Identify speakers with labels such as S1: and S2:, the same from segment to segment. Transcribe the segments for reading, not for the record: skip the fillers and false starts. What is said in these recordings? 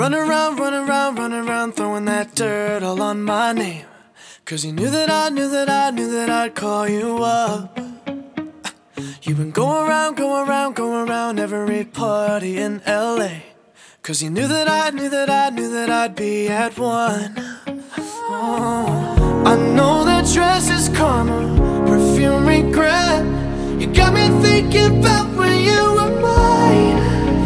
S1: running around, throwing that dirt all on my name. 'Cause you knew that I'd call you up. You've been going around every party in LA. 'Cause you knew that I'd be at one. Oh, I know that dress is karma, perfume regret. You got me thinking about when you were mine.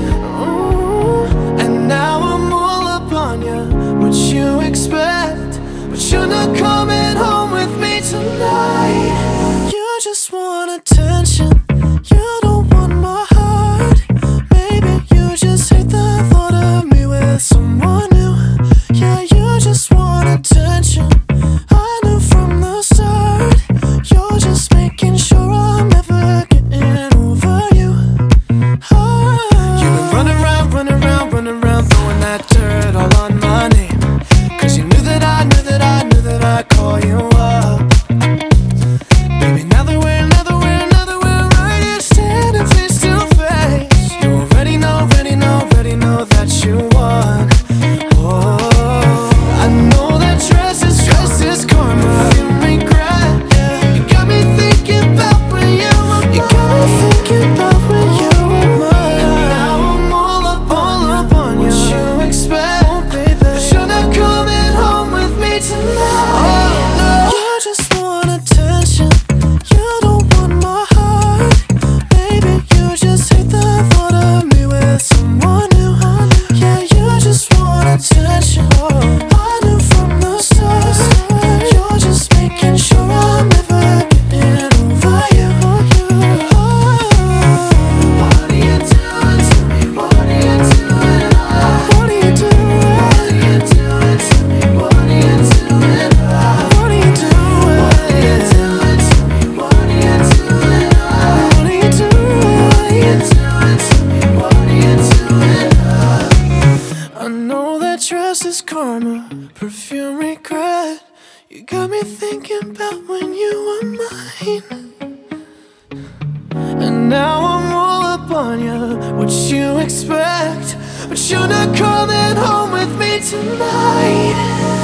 S1: Oh, and now I'm all up on you. What you expect? But you're not coming home with me tonight. You just want attention. You don't want my heart. Maybe you just hate the thought of me with someone new. Yeah, you just want attention. I knew from the start. You're just making sure I'm never getting over you. Oh. You've been running around, throwing that dirt all on my name. 'Cause you knew that I'd call you up. Baby, now that we're right here standing face to face, you already know that you won. Oh, I know that dress is karma, you regret. You got me thinking about when you were mine. You got me thinking about when you were mine. Now I'm all up on you. What you expect? Oh, baby, but you're not coming home with me tonight. Oh, no. You just want attention. You don't want my heart. Baby, you just hate the thought of me with someone new. Yeah, you just want attention. I knew from the start. You're just making sure I'm never getting over you. What are you doing to me? What are you doing? What are you doing? What are you doing to me? What are you doing? What are you doing? What are you doing to me? What are you doing? What are you doing to me? What are you doing? I know that dress is karma, perfume regret. You got me thinking about when you were mine. And now I'm all up on you. What you expect? But you're not coming home with me tonight.